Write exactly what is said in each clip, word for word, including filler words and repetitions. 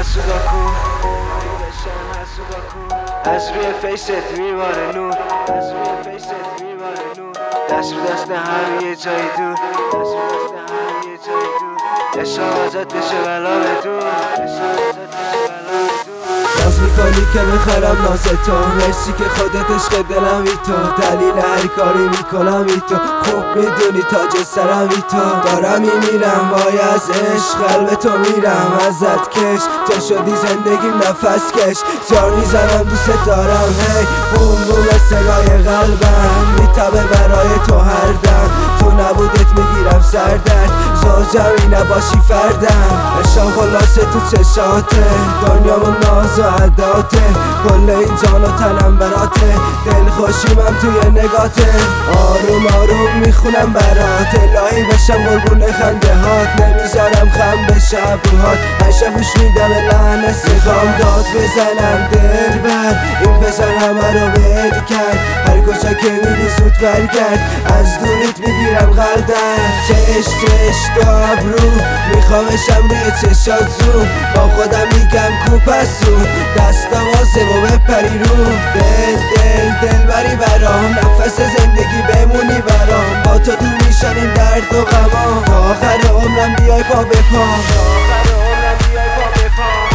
حسوداکو از روی فیست میباره نور از روی فیست میباره نور دست به دست هم یه جایی دور دست به دست هم یه جایی دور عشق ازت بشه بلا به دور عشق ازت بشه بلا به دور باز میکنی که بخرم ناز تو مرسی که خودت عشق دلم ای تو دلیل هر کاری میکنم ای تو خوب میدونی تاج سرم ای تو دارم میمیرم وای از عشق قلب تو میرم ازت کش تو شدی زندگیم نفس کش جار میزنم دوست دارم هی بوم بوم صدای قلبم میتبه برای تو هر دم تو نبودت میگیرم سردرد زوجمی نباشی فردم عشقم خلاصه تو چشاته دنیامون ناز و عداته کل این جان و تنم براته دل خوشیمم توی نگاته آروم آروم میخونم برات الهی بشم قربون خنده هات نمیذارم خم بشه ابروهات هشه گوش میدم لحن میخوام داد بزنم دل بر این پسر همه رو ول کرد هر کجا که میری زود برگرد از دورت میگیرم قلبم چش چش تو ابرو میخوامشم روی چشات زوم با خودم میگم کوپسون دستا واسه و بپری رو دل دل دل بری برام نفس زندگی بمونی برام با تو دور میشنیم درد و غمان تا آخر عمرم بیای پا به پا تا آخر عمرم بیای پا به پا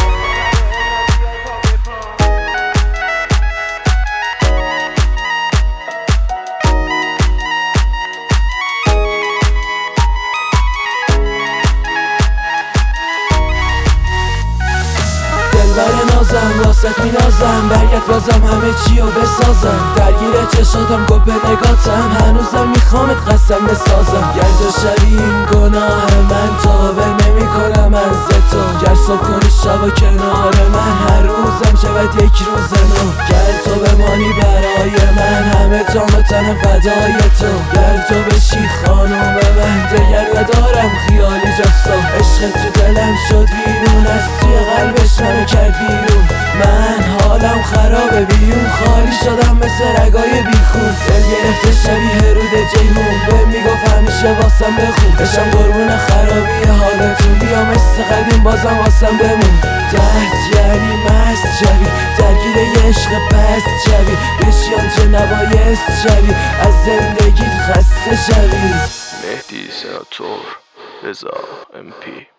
بر نازم واسط می نازم برگرد بازم همه چی رو بسازم درگیر چشاتم گپ نگاتم هنوزم میخوامت قسم بسازم گرد و شبین گناه من تابه نمی کنم از تو گر صبح کنی شب کنار من هر روزم شود یک روز نو گر تو بمانی برای من همه جان و تنم فدای تو گر تو بشی خانوم من دیگر ندارم خیالی جستا عشق تو دلم شد بیرون از توی قلبش منو کرد بیرون من حالم خرابه بیون خالی شدم مثل رگای بیخون دل گرفته شبیه رود جیهون به میگفت همیشه واسم بخون بشم قربون خرابی حالتون بیا مثل قدیم بازم واسم بمون تحت یعنی مست شوی درگیر یه عشق پست شوی بشی آنچه نبایست شوی از زندگیت خسته شوی مهدی سناتور رضا ام پی